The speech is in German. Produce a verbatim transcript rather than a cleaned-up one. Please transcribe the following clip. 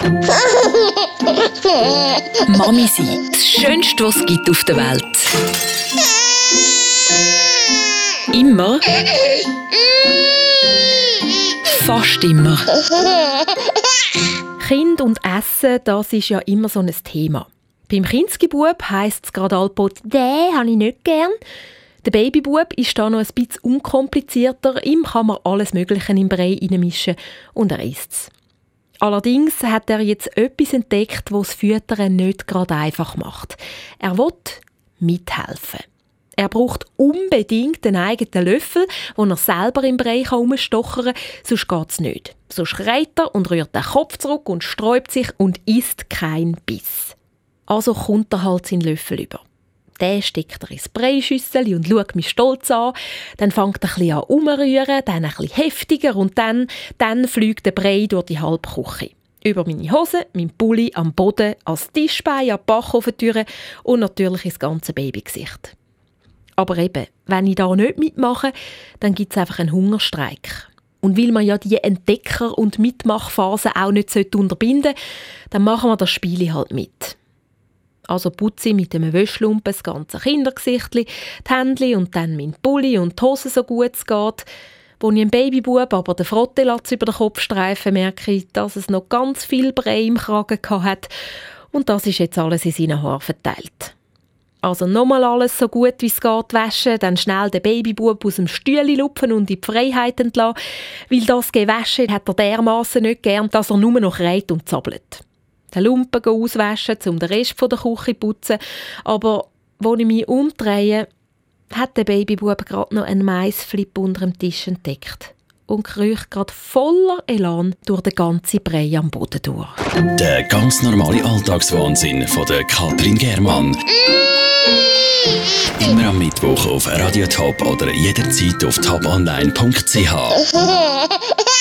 Mami sein, das Schönste, was es gibt auf der Welt. Immer. Fast immer. Kind und Essen, das ist ja immer so ein Thema. Beim Kindsgebub heisst es gerade allbald, «Den habe ich nicht gern». Der Babybub ist da noch ein bisschen unkomplizierter. Ihm kann man alles Mögliche im Brei reinmischen und er isst es. Allerdings hat er jetzt etwas entdeckt, das das Füttern nicht gerade einfach macht. Er will mithelfen. Er braucht unbedingt einen eigenen Löffel, den er selber im Brei herumstochern kann, sonst geht es nicht. So schreit er und rührt den Kopf zurück und sträubt sich und isst keinen Biss. Also kommt er halt seinen Löffel über. Den steckt er ins Breischüssel und schaut mich stolz an. Dann fängt er ein bisschen an umrühren, dann ein bisschen heftiger und dann, dann fliegt der Brei durch die halbe Küche. Über meine Hose, mein Pulli, am Boden, als Tischbein, an die Bacofentüre und natürlich ins ganze Babygesicht. Aber eben, wenn ich da nicht mitmache, dann gibt es einfach einen Hungerstreik. Und weil man ja die Entdecker- und Mitmachphase auch nicht unterbinden sollte, dann machen wir das Spiel halt mit. Also putze ich mit einem Wäschlumpen das ganze Kindergesichtli, die Händchen und dann mein Pulli und die Hose so gut es geht. Als ich einem Babybub aber den Frottelatz über den Kopf streife, merke ich, dass es noch ganz viel Brei im Kragen hatte. Und das ist jetzt alles in seinen Haaren verteilt. Also nochmal alles so gut wie es geht waschen, dann schnell den Babybub aus dem Stühle lupfen und in die Freiheit entlassen, weil das Gewäsche hat er dermassen nicht gern, dass er nur noch reit und zappelt. Den Lumpen auswaschen, um den Rest der Küche zu putzen. Aber als ich mich umdrehe, hat der Babybub gerade noch einen Maisflip unter dem Tisch entdeckt und kriecht gerade voller Elan durch den ganzen Brei am Boden durch. Der ganz normale Alltagswahnsinn von der Katrin Germann. Immer am Mittwoch auf Radio Top oder jederzeit auf top online punkt c h.